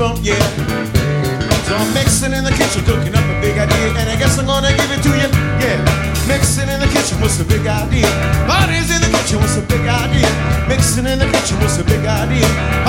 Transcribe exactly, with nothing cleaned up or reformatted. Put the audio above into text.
bump, yeah. So I'm mixing in the kitchen, cooking up a big idea, and I guess I'm gonna give it to you, yeah. Mixing in the kitchen was a big idea. Parties in the kitchen was a big idea. Mixing in the kitchen was a big idea.